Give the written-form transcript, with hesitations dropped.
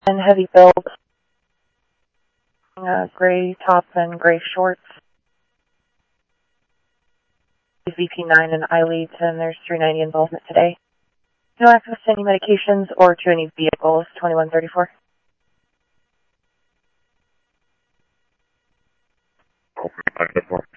and heavy build, gray top and gray shorts. VP9 and iLeads, and there's 390 involvement today. No access to any medications or to any vehicles, 2134. Open 954.